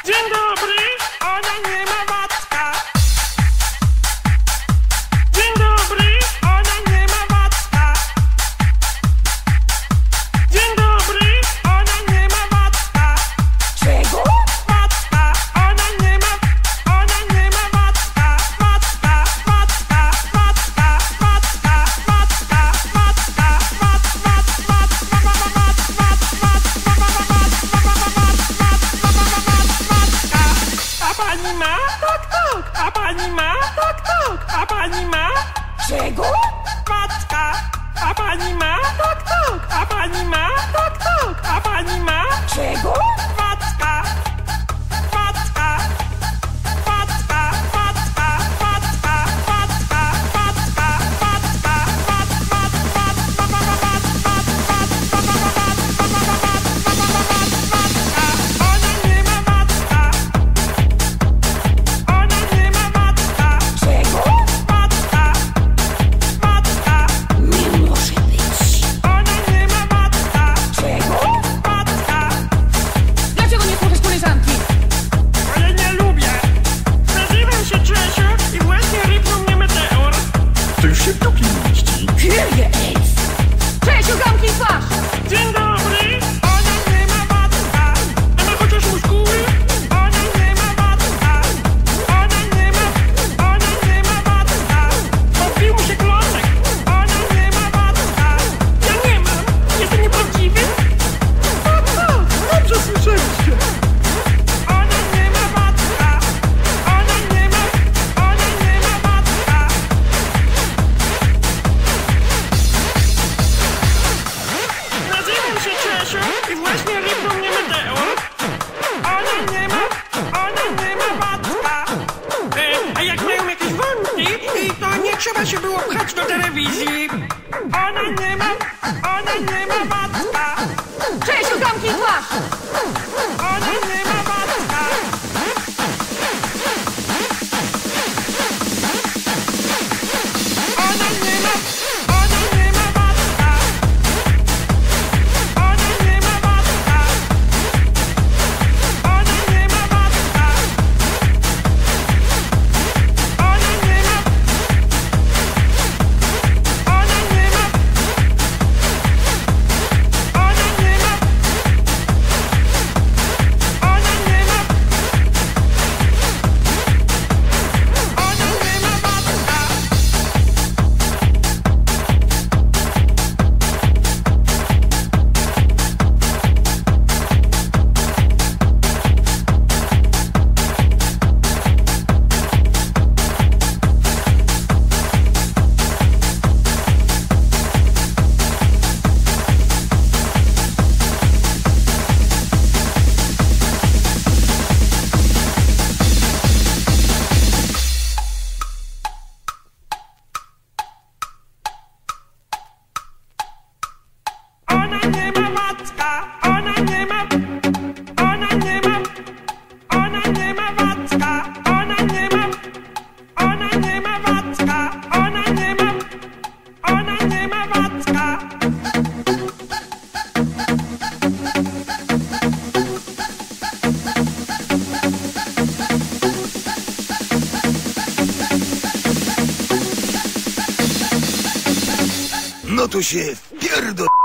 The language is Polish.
Dzień dobry, ona nie ma Wacka. Dzień dobry, ona nie ma Wacka. Dzień dobry, ona nie ma Wacka. Czego? Wacka, ona nie ma Wacka. Wacka, Wacka, Wacka, Wacka, Wacka, A pani ma? Tak, tak. A pani ma? Tak, tak. A pani ma? Czego? Wacka. A pani ma? Tak, tak. A pani ma? Tak, tak. A pani ma? Czego? Wacka. Wacka. Wacka, Wacka, Wacka, Wacka, Wacka, Wacka, Ona nie ma Wacka. Ona nie ma Wacka. Czego? Wacka. Wacka. Nie może być. Ona nie ma Wacka. Czego? Wacka. Dlaczego nie słuchasz koleżanki? Ale nie lubię. Nazywam się Czesio i właśnie rybnął mnie meteor. To już się w dupie mieści. Kurde, AIDS. Czesiu, zamknij twarz! Dzień dobry. Ona nie ma Wacka. A ma chociaż muskuły? Ona nie ma Wacka. Ona nie ma Wacka. Odbił mu się klocek. Ona nie ma Wacka. Ja nie mam. Jestem nieprawdziwy? Tak, tak. Dobrze słyszeliście. Ona nie ma Wacka. Ona nie ma Wacka. Nazywam się Czesio i właśnie rybnął mnie meteor. Ona nie ma Wacka. A jak mają jakieś wątki, to nie trzeba się było pchać do telewizji. Ona nie ma Wacka. Czesiu, zamknij twarz! Ona nie ma Wacka. Ona nie ma Wacka. Ona nie ma Wacka. Ona nie ma Wacka. Ona nie ma Wacka. Ona nie ma Wacka. No to się wpierdol...